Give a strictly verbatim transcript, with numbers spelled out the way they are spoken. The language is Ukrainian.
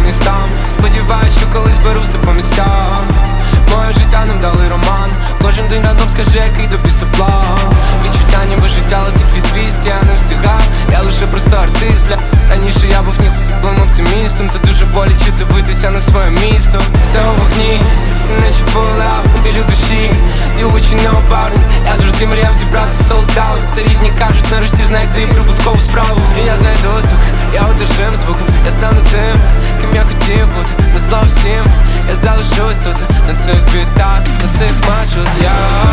містам. Сподіваюсь, що колись беру все по місцям. Моє життя нам дали роман. Кожен день рандом скаже, який тобі це план. Відчуття ніби життя летить від двісті, я не встигав. Я лише просто артист, бля. Раніше я був ніхуєвим оптимістом. Це дуже боляче дивитися на своє місто. Все у вогні, це наче fallout. Білі душі, do what you know about it. Я завжди мріяв зібрати sold out. Та рідні кажуть, нарешті знайди прибуткову справу. І я знайду звук, я одержим звуком. Я стану тим, ким я хотів бути. Не зло всім, я залишусь тут. На цих бітах, на цих мачах. Я